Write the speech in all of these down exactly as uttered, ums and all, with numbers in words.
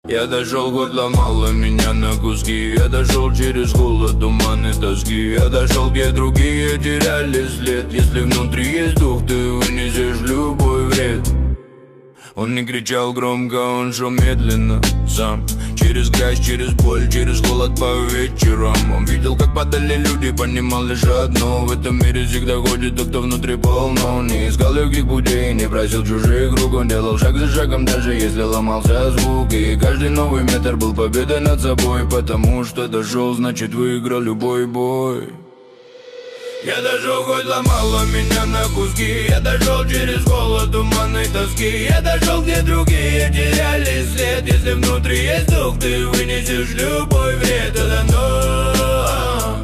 Я дошел, год ломало меня на куски. Я дошел через голод, туман и тоски. Я дошел, где другие теряли след. Если внутри есть дух, ты вынесешь любой вред. Он не кричал громко, он шел медленно сам. Через грязь, через боль, через голод по вечерам. Он видел, как падали люди, понимал лишь одно: в этом мире всегда ходит тот, кто внутри полно. Он не искал легких путей, не просил чужих рук. Он делал шаг за шагом, даже если ломался звук. И каждый новый метр был победой над собой, потому что дошел, значит выиграл любой бой. Я дошел, хоть ломало меня на куски. Я дошел через голод, туман и тоски. Я дошел, где другие теряли след. Если внутри есть дух, ты вынесешь любой вред. Это но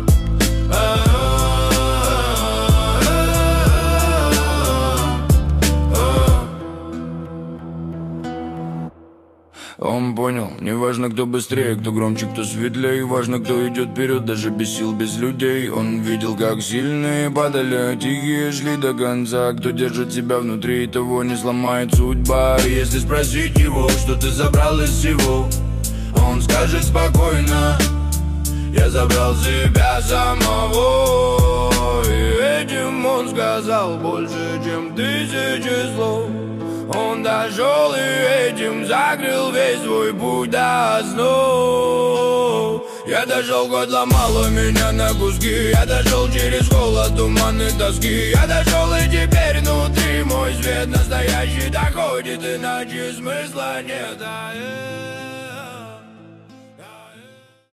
Он понял, неважно кто быстрее, кто громче, кто светлее. Важно, кто идет вперед, даже без сил, без людей. Он видел, как сильные падали, а тихие шли до конца. Кто держит себя внутри, того не сломает судьба. Если спросить его, что ты забрал из всего, он скажет спокойно: я забрал себя самого. И этим он сказал больше, чем тысячи слов. Он дошел и этим закрыл весь свой путь до основ. Я дошел, год ломало меня на куски. Я дошел через холод, туман и тоски. Я дошел и теперь внутри мой свет настоящий доходит, иначе смысла нет.